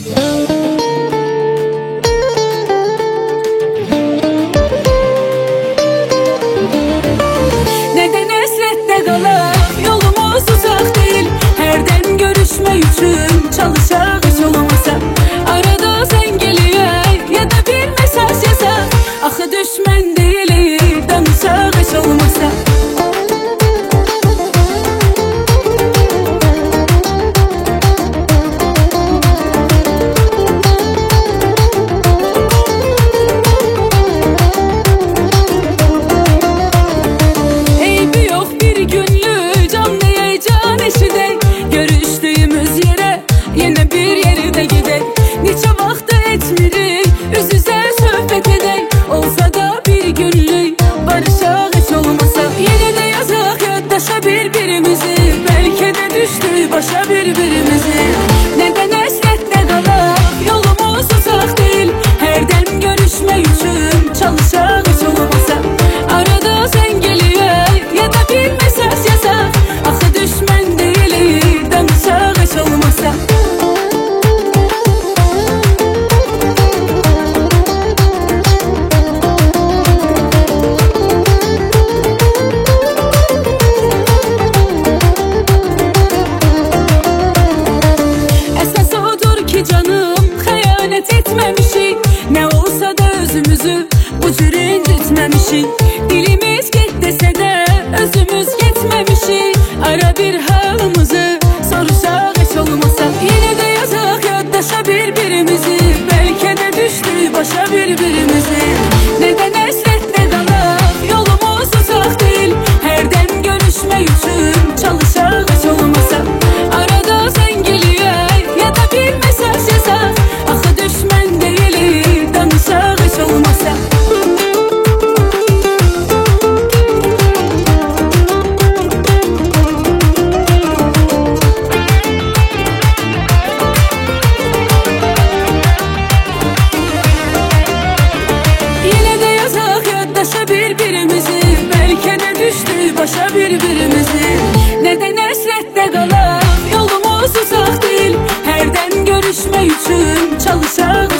Neden hasrette kalak, yolumuz uzak değil. Herden görüşme üçün çalışak hiç olmasa. Arada sen geliyor ya da bir mesaj yazar. Axı düşmən deyilir, danışaq hiç olmasa. Yine bir yerde gidek, neçə vaxtı etmirik, üz-üzə söhbət edək. Olsa da bir günlük, barışaq heç olmasa. Yenə də yazaq yaddaşa bir-birimizi, bəlkə də düşdük başa bir-birimizi. Nədən həsrətdə qalaq, yolumuz uzaq deyil. Hərdən görüşmək üçün çalışaq heç olmasa. Arada sən geliyor ya da bir mesaj yazaq. Axı düşmən deyilik, danışaq heç olmasa. Canım xəyanət etməmişik, nə olsa da özümüzü bu cür incitməmişik. Dilimiz get desə də özümüz getməmişik. Ara bir halımızı soruşaq heç olmasa. Yenə də yazaq yaddaşa bir-birimizi, bəlkə də düşdük başa bir-birimizi. Nədən həsrətdə qalaq, yolumuz uzaq deyil. Hərdən görüşmək üçün çalışaq heç olmasa. Arada sən geliyor ya da bir mesaj yazaq. Axı düşmən deyilik, danışaq heç olmasa. Yenə də yazaq yaddaşa bir-birimizi, bəlkə də düşdük başa bir-birimizi. Nədən həsrətdə qalaq, yolumuz uzaq deyil. Hərdən görüşmək üçün çalışaq